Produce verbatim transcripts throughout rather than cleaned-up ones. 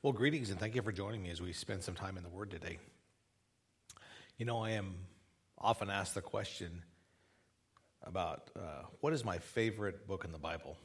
Well, greetings and thank you for joining me as we spend some time in the Word today. You know, I am often asked the question about uh, what is my favorite book in the Bible?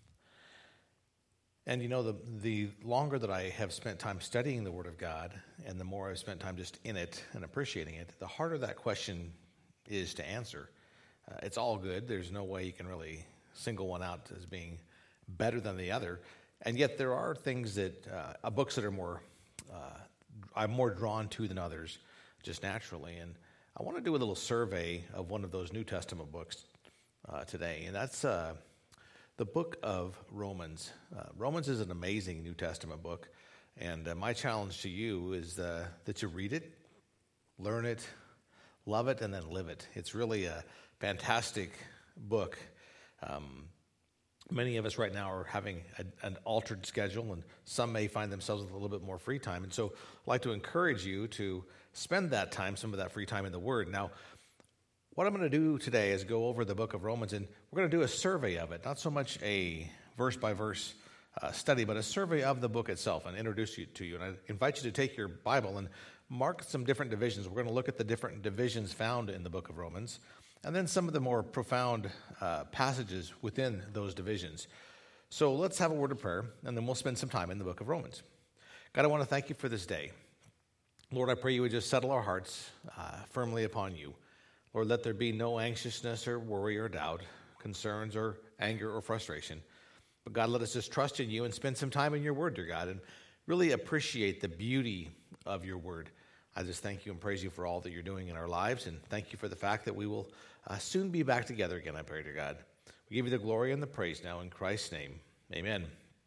And you know, the the longer that I have spent time studying the Word of God and the more I've spent time just in it and appreciating it, the harder that question is to answer. Uh, it's all good. There's no way you can really single one out as being better than the other. And yet there are things that, uh, books that are more, uh, I'm more drawn to than others, just naturally. And I want to do a little survey of one of those New Testament books uh, today. And that's uh, the book of Romans. Uh, Romans is an amazing New Testament book. And uh, my challenge to you is uh, that you read it, learn it, love it, and then live it. It's really a fantastic book. Um, Many of us right now are having a, an altered schedule, and some may find themselves with a little bit more free time. And so I'd like to encourage you to spend that time, some of that free time in the Word. Now, what I'm going to do today is go over the book of Romans, and we're going to do a survey of it, not so much a verse-by-verse uh, study, but a survey of the book itself and introduce you to you. And I invite you to take your Bible and mark some different divisions. We're going to look at the different divisions found in the book of Romans, and then some of the more profound uh, passages within those divisions. So let's have a word of prayer, and then we'll spend some time in the book of Romans. God, I want to thank you for this day. Lord, I pray you would just settle our hearts uh, firmly upon you. Lord, let there be no anxiousness or worry or doubt, concerns or anger or frustration. But God, let us just trust in you and spend some time in your word, dear God, and really appreciate the beauty of your word. I just thank you and praise you for all that you're doing in our lives, and thank you for the fact that we will uh, soon be back together again, I pray, dear God. We give you the glory and the praise now in Christ's name. Amen.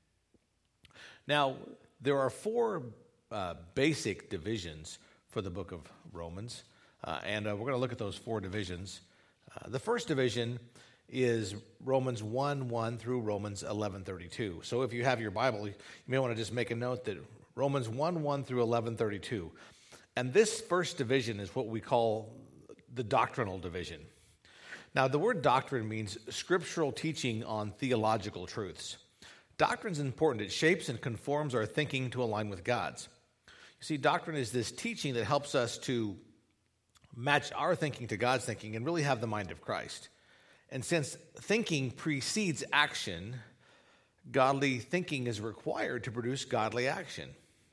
Now, there are four uh, basic divisions for the book of Romans, uh, and uh, we're going to look at those four divisions. Uh, the first division is Romans one one through Romans eleven thirty-two. So if you have your Bible, you may want to just make a note that Romans one one through eleven thirty-two. And this first division is what we call the doctrinal division. Now, the word doctrine means scriptural teaching on theological truths. Doctrine is important. It shapes and conforms our thinking to align with God's. You see, doctrine is this teaching that helps us to match our thinking to God's thinking and really have the mind of Christ. And since thinking precedes action, godly thinking is required to produce godly action.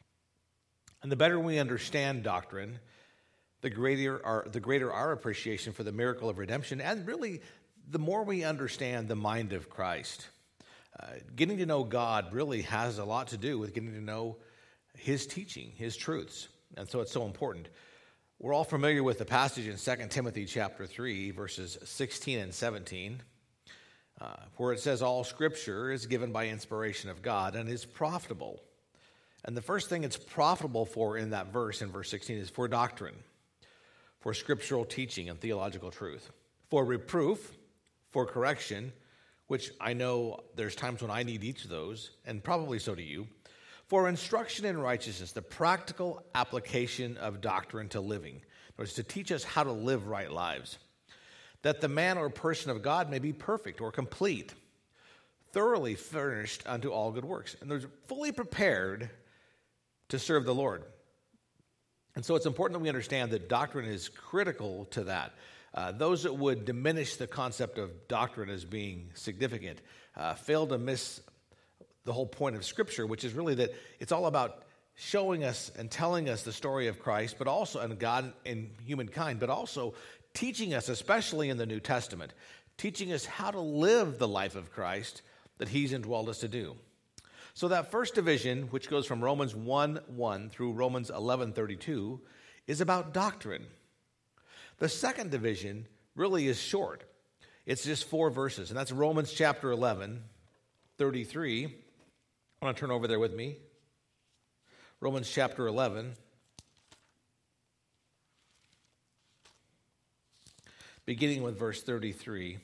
And the better we understand doctrine, the greater our, the greater our appreciation for the miracle of redemption, and really the more we understand the mind of Christ. Uh, getting to know God really has a lot to do with getting to know his teaching, his truths, and so it's so important. We're all familiar with the passage in Second Timothy chapter three, verses sixteen and seventeen, uh, where it says, all scripture is given by inspiration of God and is profitable. And the first thing it's profitable for in that verse, in verse sixteen, is for doctrine, for scriptural teaching and theological truth, for reproof, for correction, which I know there's times when I need each of those, and probably so do you, for instruction in righteousness, the practical application of doctrine to living, in other words, to teach us how to live right lives, that the man or person of God may be perfect or complete, thoroughly furnished unto all good works, and they're fully prepared to serve the Lord. And so it's important that we understand that doctrine is critical to that. Uh, those that would diminish the concept of doctrine as being significant uh, fail to miss the whole point of Scripture, which is really that it's all about showing us and telling us the story of Christ, but also, and God and humankind, but also teaching us, especially in the New Testament, teaching us how to live the life of Christ that he's indwelled us to do. So that first division, which goes from Romans one one through Romans eleven thirty-two, is about doctrine. The second division really is short. It's just four verses, and that's Romans chapter eleven thirty-three. I want to turn over there with me. Romans chapter eleven, beginning with verse thirty-three,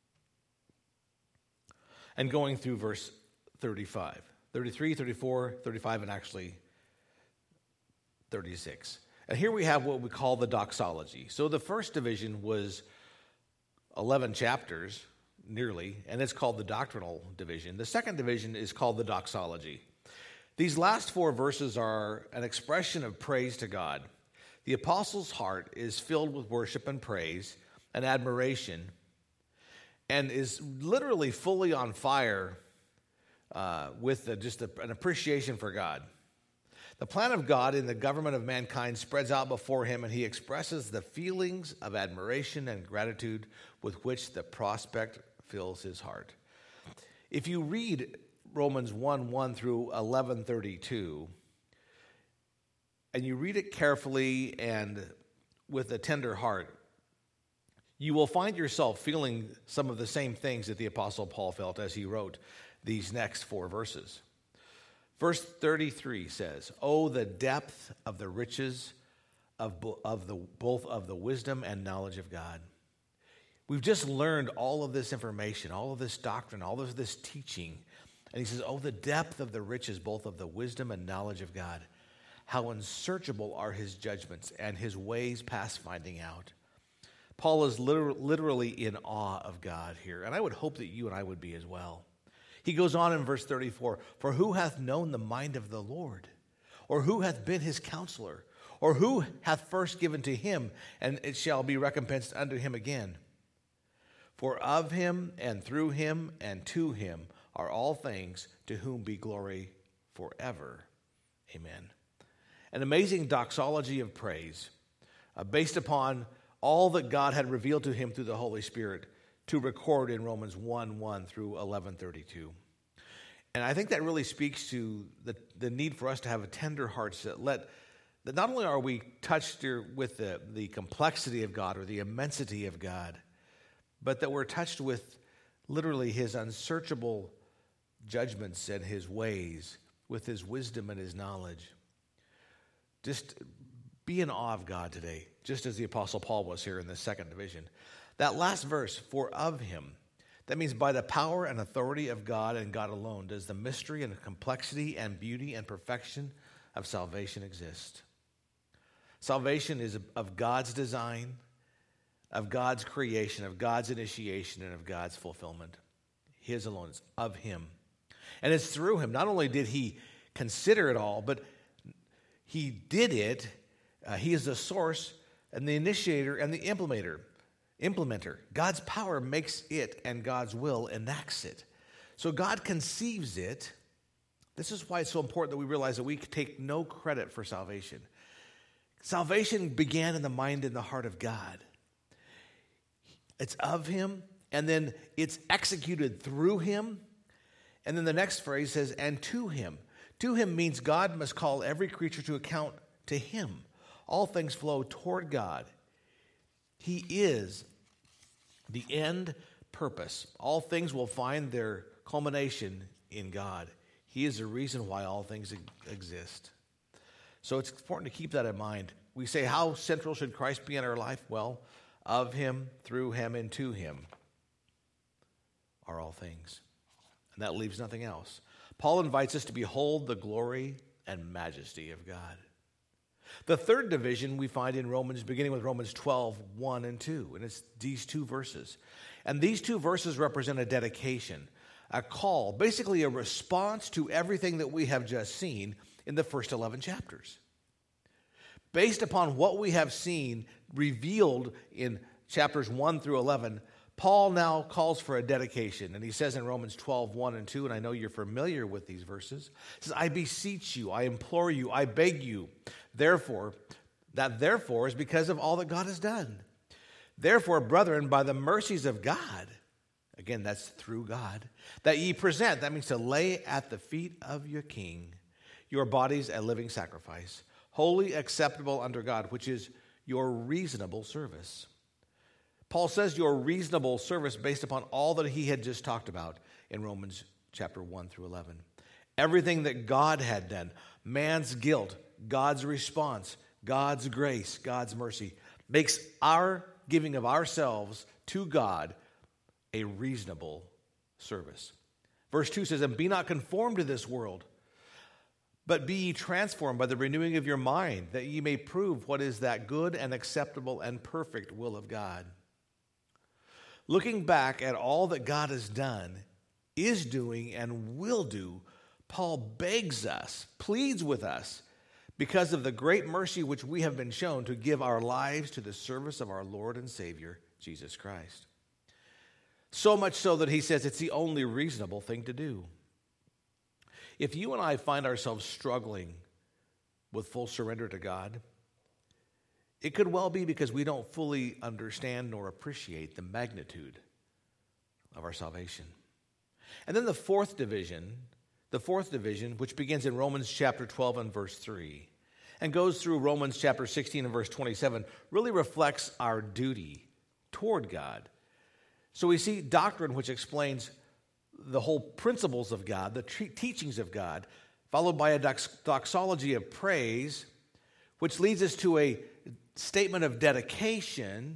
and going through verse thirty-five. thirty-three, thirty-four, thirty-five, and actually thirty-six. And here we have what we call the doxology. So the first division was eleven chapters, nearly, and it's called the doctrinal division. The second division is called the doxology. These last four verses are an expression of praise to God. The apostle's heart is filled with worship and praise and admiration, and is literally fully on fire uh, with a, just a, an appreciation for God. The plan of God in the government of mankind spreads out before him, and he expresses the feelings of admiration and gratitude with which the prospect fills his heart. If you read Romans one, one through eleven thirty-two, and you read it carefully and with a tender heart, you will find yourself feeling some of the same things that the Apostle Paul felt as he wrote these next four verses. Verse thirty-three says, "Oh, the depth of the riches of, bo- of the, both of the wisdom and knowledge of God." We've just learned all of this information, all of this doctrine, all of this teaching. And he says, "Oh, the depth of the riches, both of the wisdom and knowledge of God. How unsearchable are his judgments and his ways past finding out." Paul is liter- literally in awe of God here, and I would hope that you and I would be as well. He goes on in verse thirty-four, "For who hath known the mind of the Lord? Or who hath been his counselor? Or who hath first given to him, and it shall be recompensed unto him again? For of him, and through him, and to him are all things, to whom be glory forever. Amen." An amazing doxology of praise uh, based upon all that God had revealed to him through the Holy Spirit to record in Romans one, one through eleven thirty-two. And I think that really speaks to the, the need for us to have a tender hearts that let that not only are we touched here with the, the complexity of God or the immensity of God, but that we're touched with literally his unsearchable judgments and his ways, with his wisdom and his knowledge. Just be in awe of God today, just as the Apostle Paul was here in the second division. That last verse, "for of him," that means by the power and authority of God and God alone does the mystery and complexity and beauty and perfection of salvation exist. Salvation is of God's design, of God's creation, of God's initiation, and of God's fulfillment. His alone. It's of him. And it's through him. Not only did he consider it all, but he did it. Uh, he is the source and the initiator and the implementer. Implementer. God's power makes it, and God's will enacts it. So God conceives it. This is why it's so important that we realize that we take no credit for salvation. Salvation began in the mind and the heart of God. It's of him, and then it's executed through him. And then the next phrase says, "and to him." To him means God must call every creature to account to him. All things flow toward God. He is the end purpose. All things will find their culmination in God. He is the reason why all things exist. So it's important to keep that in mind. We say, how central should Christ be in our life? Well, of him, through him, and to him are all things. And that leaves nothing else. Paul invites us to behold the glory and majesty of God. The third division we find in Romans, beginning with Romans twelve, one and two. And it's these two verses. And these two verses represent a dedication, a call, basically a response to everything that we have just seen in the first eleven chapters. Based upon what we have seen revealed in chapters one through eleven, Paul now calls for a dedication. And he says in Romans twelve, one and two, and I know you're familiar with these verses, he says, "I beseech you, I implore you, I beg you, therefore," that therefore is because of all that God has done. "Therefore, brethren, by the mercies of God," again, that's through God, "that ye present," that means to lay at the feet of your King, "your bodies a living sacrifice, wholly acceptable unto God, which is your reasonable service." Paul says your reasonable service based upon all that he had just talked about in Romans chapter one through eleven. Everything that God had done, man's guilt, God's response, God's grace, God's mercy, makes our giving of ourselves to God a reasonable service. Verse two says, "And be not conformed to this world, but be ye transformed by the renewing of your mind, that ye may prove what is that good and acceptable and perfect will of God." Looking back at all that God has done, is doing, and will do, Paul begs us, pleads with us, because of the great mercy which we have been shown to give our lives to the service of our Lord and Savior, Jesus Christ. So much so that he says it's the only reasonable thing to do. If you and I find ourselves struggling with full surrender to God, it could well be because we don't fully understand nor appreciate the magnitude of our salvation. And then the fourth division, the fourth division, which begins in Romans chapter twelve and verse three, and goes through Romans chapter sixteen and verse twenty-seven, really reflects our duty toward God. So we see doctrine, which explains the whole principles of God, the tre- teachings of God, followed by a dox- doxology of praise, which leads us to a statement of dedication,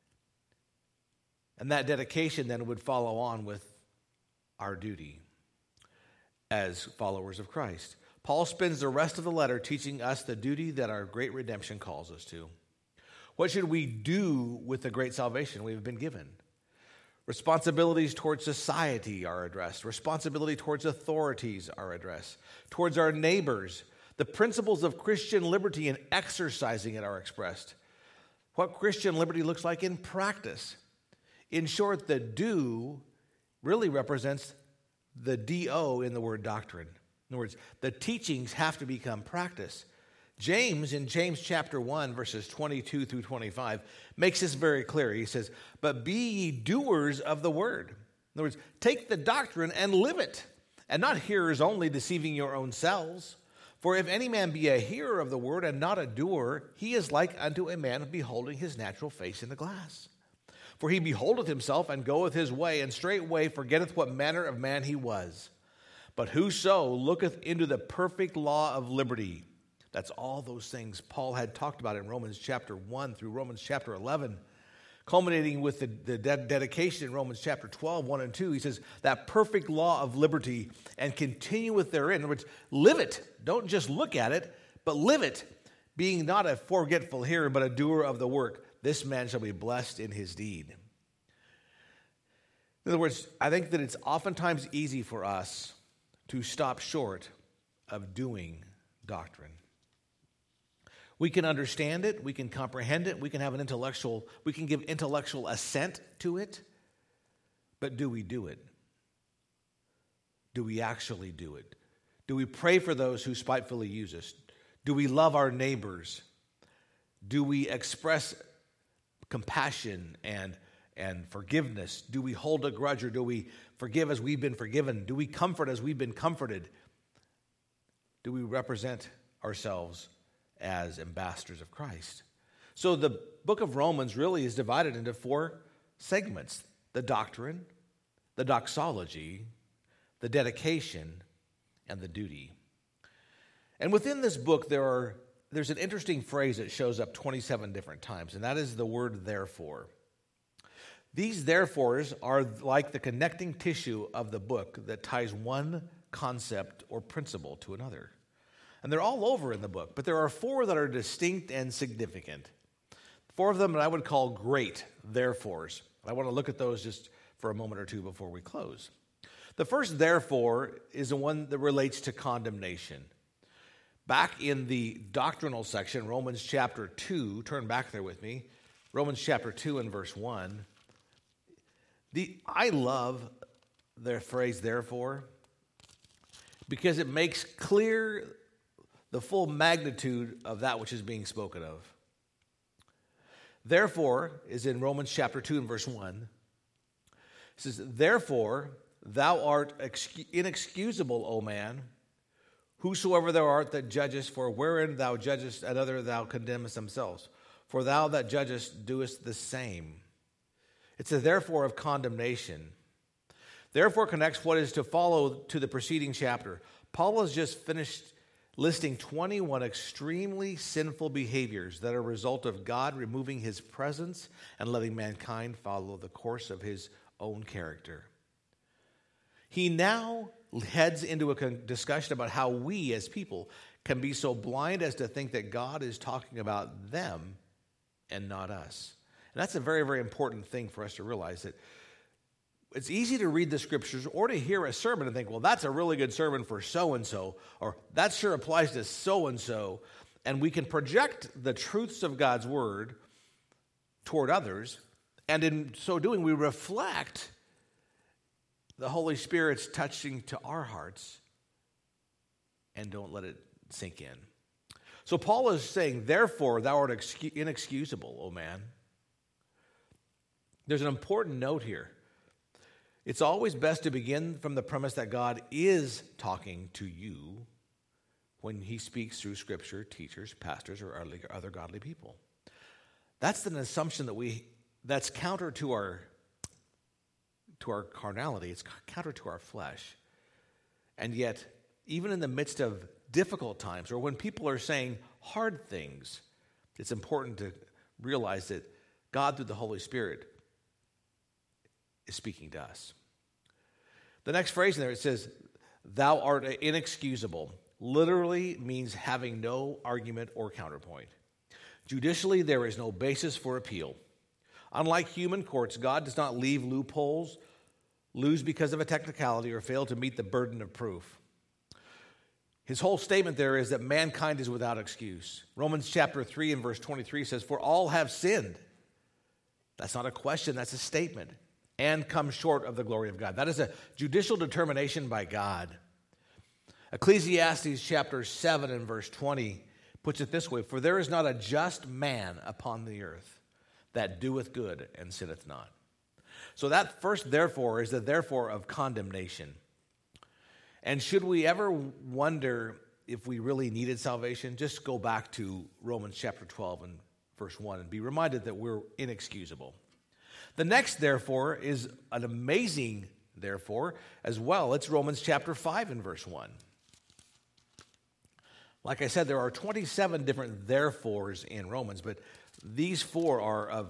and that dedication then would follow on with our duty as followers of Christ. Paul spends the rest of the letter teaching us the duty that our great redemption calls us to. What should we do with the great salvation we've been given? Responsibilities towards society are addressed. Responsibility towards authorities are addressed. Towards our neighbors, the principles of Christian liberty and exercising it are expressed. What Christian liberty looks like in practice. In short, the do really represents the D O in the word doctrine. In other words, the teachings have to become practice. James, in James chapter one, verses twenty-two through twenty-five, makes this very clear. He says, "But be ye doers of the word." In other words, take the doctrine and live it, and not hearers only, deceiving your own selves. For if any man be a hearer of the word and not a doer, he is like unto a man beholding his natural face in the glass. For he beholdeth himself and goeth his way, and straightway forgetteth what manner of man he was. But whoso looketh into the perfect law of liberty, that's all those things Paul had talked about in Romans chapter one through Romans chapter eleven, culminating with the, the ded- dedication in Romans chapter twelve, one and two. He says, that perfect law of liberty, and continueth therein. In other words, live it. Don't just look at it, but live it, being not a forgetful hearer, but a doer of the work. This man shall be blessed in his deed. In other words, I think that it's oftentimes easy for us to stop short of doing doctrine. We can understand it, we can comprehend it, we can have an intellectual, we can give intellectual assent to it, but do we do it? Do we actually do it? Do we pray for those who spitefully use us? Do we love our neighbors? Do we express compassion and, and forgiveness? Do we hold a grudge, or do we forgive as we've been forgiven? Do we comfort as we've been comforted? Do we represent ourselves as ambassadors of Christ? So the book of Romans really is divided into four segments: the doctrine, the doxology, the dedication, and the duty. And within this book, there are there's an interesting phrase that shows up twenty-seven different times, and that is the word therefore. These therefores are like the connecting tissue of the book that ties one concept or principle to another. And they're all over in the book, but there are four that are distinct and significant. Four of them that I would call great therefores. I want to look at those just for a moment or two before we close. The first therefore is the one that relates to condemnation. Back in the doctrinal section, Romans chapter two, turn back there with me, Romans chapter two and verse one. The, I love the phrase therefore because it makes clear the full magnitude of that which is being spoken of. Therefore is in Romans chapter two and verse one. It says, "Therefore thou art inexcusable, O man, whosoever thou art that judgest, for wherein thou judgest another thou condemnest themselves. For thou that judgest doest the same." It's a therefore of condemnation. Therefore connects what is to follow to the preceding chapter. Paul has just finished listing twenty-one extremely sinful behaviors that are a result of God removing his presence and letting mankind follow the course of his own character. He now heads into a discussion about how we as people can be so blind as to think that God is talking about them and not us. And that's a very, very important thing for us to realize, that it's easy to read the scriptures or to hear a sermon and think, well, that's a really good sermon for so-and-so, or that sure applies to so-and-so. And we can project the truths of God's word toward others, and in so doing, we reflect the Holy Spirit's touching to our hearts and don't let it sink in. So Paul is saying, therefore, thou art inexcusable, O man. There's an important note here. It's always best to begin from the premise that God is talking to you when he speaks through Scripture, teachers, pastors, or other godly people. That's an assumption that we that's counter to our to our carnality. It's counter to our flesh. And yet, even in the midst of difficult times, or when people are saying hard things, it's important to realize that God, through the Holy Spirit, is speaking to us. The next phrase in there, it says, thou art inexcusable, literally means having no argument or counterpoint. Judicially, there is no basis for appeal. Unlike human courts, God does not leave loopholes, lose because of a technicality, or fail to meet the burden of proof. His whole statement there is that mankind is without excuse. Romans chapter three and verse twenty-three says, for all have sinned. That's not a question, that's a statement. And come short of the glory of God. That is a judicial determination by God. Ecclesiastes chapter seven and verse twenty puts it this way, for there is not a just man upon the earth that doeth good and sinneth not. So that first therefore is the therefore of condemnation. And should we ever wonder if we really needed salvation, just go back to Romans chapter twelve and verse one and be reminded that we're inexcusable. The next therefore is an amazing therefore as well. It's Romans chapter five and verse one. Like I said, there are twenty-seven different therefores in Romans, but these four are of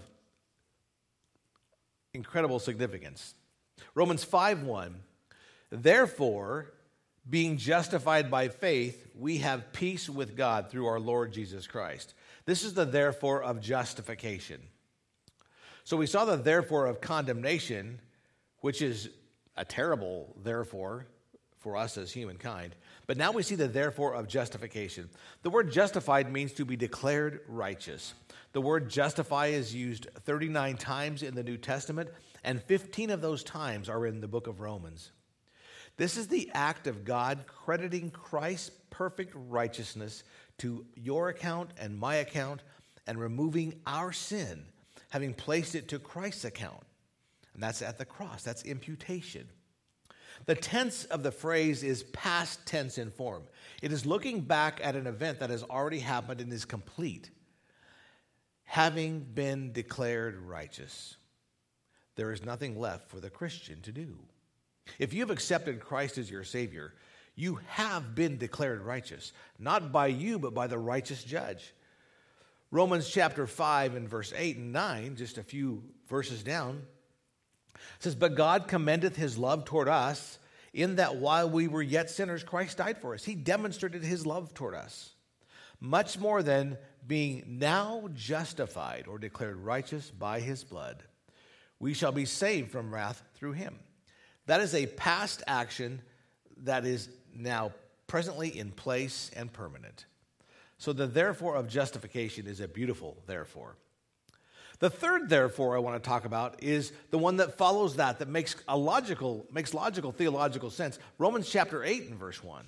incredible significance. Romans five one, therefore, being justified by faith, we have peace with God through our Lord Jesus Christ. This is the therefore of justification. So we saw the therefore of condemnation, which is a terrible therefore for us as humankind. But now we see the therefore of justification. The word justified means to be declared righteous. The word justify is used thirty-nine times in the New Testament, and fifteen of those times are in the book of Romans. This is the act of God crediting Christ's perfect righteousness to your account and my account and removing our sin, having placed it to Christ's account. And that's at the cross. That's imputation. The tense of the phrase is past tense in form. It is looking back at an event that has already happened and is complete. Having been declared righteous, there is nothing left for the Christian to do. If you have accepted Christ as your Savior, you have been declared righteous, not by you, but by the righteous judge. Romans chapter five and verse eight and nine, just a few verses down, says, but God commendeth his love toward us, in that while we were yet sinners, Christ died for us. He demonstrated his love toward us. Much more than being now justified or declared righteous by his blood, we shall be saved from wrath through him. That is a past action that is now presently in place and permanent. So the therefore of justification is a beautiful therefore. The third therefore I want to talk about is the one that follows that, that makes a logical, makes logical theological sense. Romans chapter eight and verse one.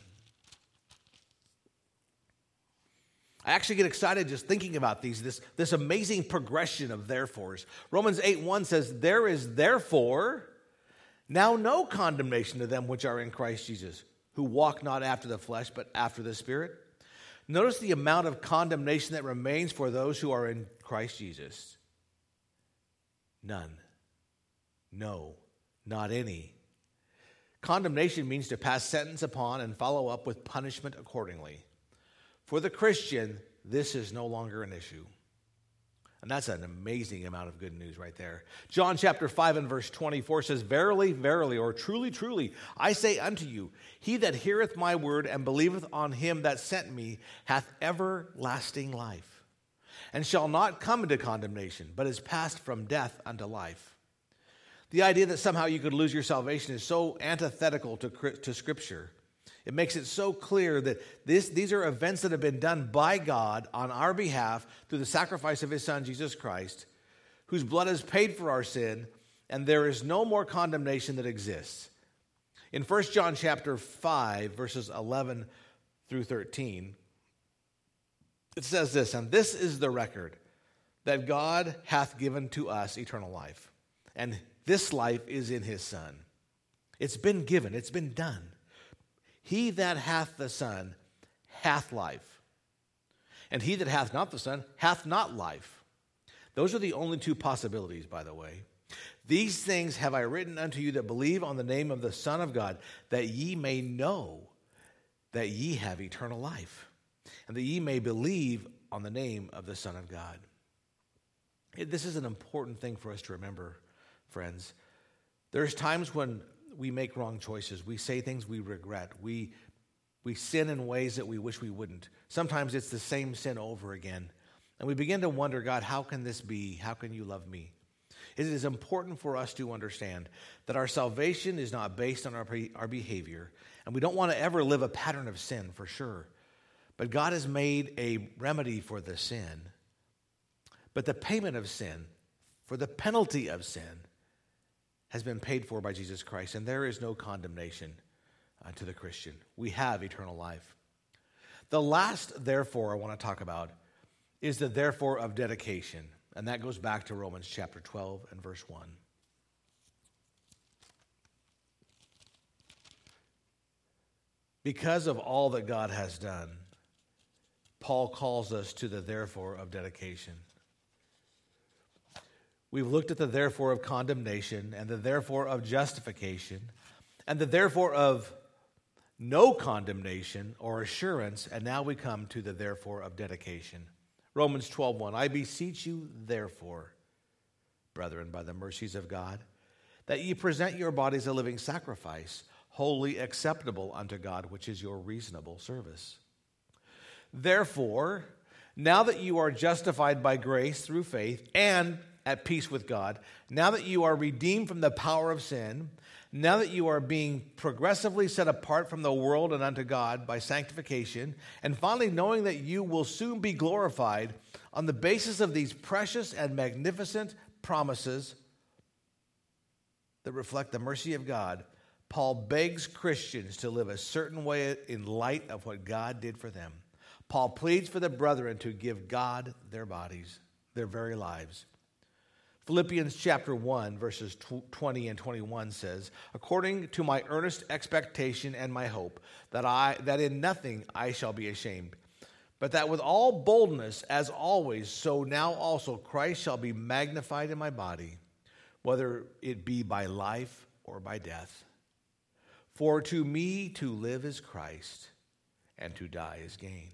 I actually get excited just thinking about these, this, this amazing progression of therefores. Romans eight one says, there is therefore now no condemnation to them which are in Christ Jesus, who walk not after the flesh, but after the Spirit. Notice the amount of condemnation that remains for those who are in Christ Jesus. None. No, not any. Condemnation means to pass sentence upon and follow up with punishment accordingly. For the Christian, this is no longer an issue. And that's an amazing amount of good news right there. John chapter five and verse twenty-four says, verily, verily, or truly, truly, I say unto you, he that heareth my word and believeth on him that sent me hath everlasting life, and shall not come into condemnation, but is passed from death unto life. The idea that somehow you could lose your salvation is so antithetical to, to Scripture. It makes it so clear that this, these are events that have been done by God on our behalf through the sacrifice of his Son, Jesus Christ, whose blood has paid for our sin, and there is no more condemnation that exists. In First John chapter five, verses eleven through thirteen, it says this, and this is the record, that God hath given to us eternal life, and this life is in his Son. It's been given, it's been done. He that hath the Son hath life, and he that hath not the Son hath not life. Those are the only two possibilities, by the way. These things have I written unto you that believe on the name of the Son of God, that ye may know that ye have eternal life, and that ye may believe on the name of the Son of God. This is an important thing for us to remember, friends. There's times when we make wrong choices. We say things we regret. We, we sin in ways that we wish we wouldn't. Sometimes it's the same sin over again. And we begin to wonder, God, how can this be? How can you love me? It is important for us to understand that our salvation is not based on our, our behavior, and we don't want to ever live a pattern of sin, for sure. But God has made a remedy for the sin. But the payment of sin, for the penalty of sin, has been paid for by Jesus Christ, and there is no condemnation uh, to the Christian. We have eternal life. The last therefore I want to talk about is the therefore of dedication, and that goes back to Romans chapter twelve and verse one. Because of all that God has done, Paul calls us to the therefore of dedication. We've looked at the therefore of condemnation and the therefore of justification and the therefore of no condemnation or assurance, and now we come to the therefore of dedication. Romans twelve one, I beseech you therefore, brethren, by the mercies of God, that ye present your bodies a living sacrifice, wholly acceptable unto God, which is your reasonable service. Therefore, now that you are justified by grace through faith and at peace with God, now that you are redeemed from the power of sin, now that you are being progressively set apart from the world and unto God by sanctification, and finally knowing that you will soon be glorified, on the basis of these precious and magnificent promises that reflect the mercy of God, Paul begs Christians to live a certain way in light of what God did for them. Paul pleads for the brethren to give God their bodies, their very lives. Philippians chapter one, verses twenty and twenty-one says, according to my earnest expectation and my hope, that I that in nothing I shall be ashamed, but that with all boldness, as always, so now also Christ shall be magnified in my body, whether it be by life or by death. For to me to live is Christ, and to die is gain.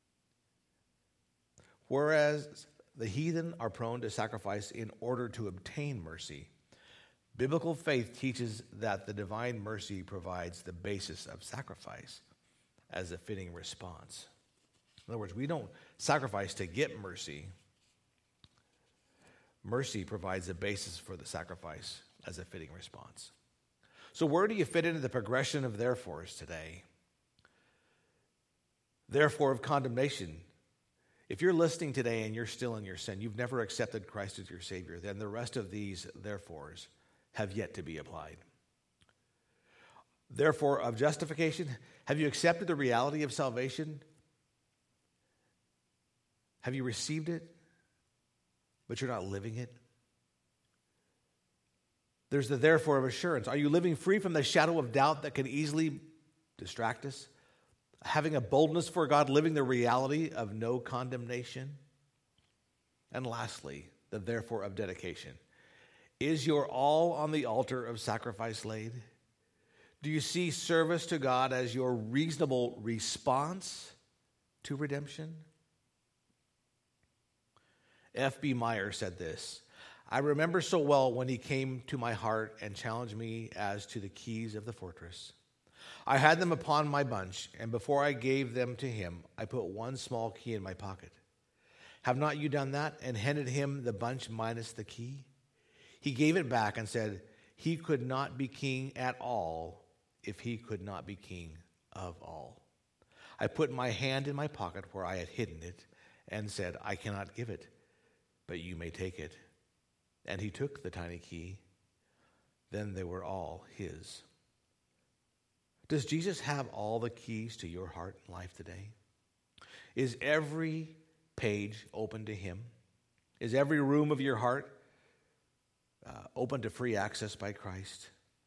Whereas the heathen are prone to sacrifice in order to obtain mercy, biblical faith teaches that the divine mercy provides the basis of sacrifice as a fitting response. In other words, we don't sacrifice to get mercy. Mercy provides the basis for the sacrifice as a fitting response. So where do you fit into the progression of therefores today? Therefore of condemnation. If you're listening today and you're still in your sin, you've never accepted Christ as your Savior, then the rest of these therefores have yet to be applied. Therefore, of justification, have you accepted the reality of salvation? Have you received it, but you're not living it? There's the therefore of assurance. Are you living free from the shadow of doubt that can easily distract us? Having a boldness for God, living the reality of no condemnation. And lastly, the therefore of dedication. Is your all on the altar of sacrifice laid? Do you see service to God as your reasonable response to redemption? F B Meyer said this, I remember so well when he came to my heart and challenged me as to the keys of the fortress. I had them upon my bunch, and before I gave them to him, I put one small key in my pocket. Have not you done that, and handed him the bunch minus the key? He gave it back and said, he could not be king at all if he could not be king of all. I put my hand in my pocket where I had hidden it and said, I cannot give it, but you may take it. And he took the tiny key. Then they were all his. Does Jesus have all the keys to your heart and life today? Is every page open to him? Is every room of your heart uh, open to free access by Christ?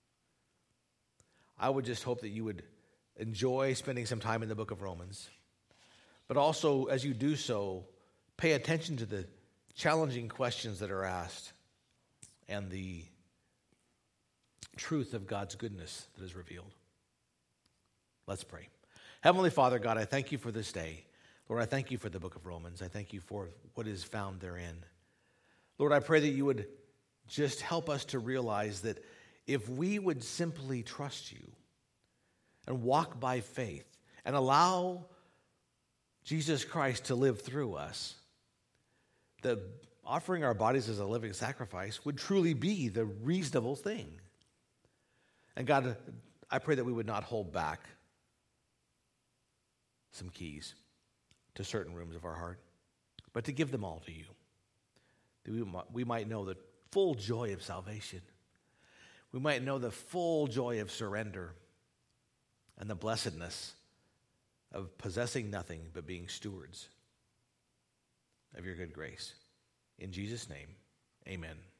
I would just hope that you would enjoy spending some time in the book of Romans. But also, as you do so, pay attention to the challenging questions that are asked and the truth of God's goodness that is revealed. Let's pray. Heavenly Father, God, I thank you for this day. Lord, I thank you for the book of Romans. I thank you for what is found therein. Lord, I pray that you would just help us to realize that if we would simply trust you and walk by faith and allow Jesus Christ to live through us, that offering our bodies as a living sacrifice would truly be the reasonable thing. And God, I pray that we would not hold back some keys to certain rooms of our heart, but to give them all to you, that we might, we might know the full joy of salvation. We might know the full joy of surrender and the blessedness of possessing nothing but being stewards of your good grace. In Jesus' name, amen.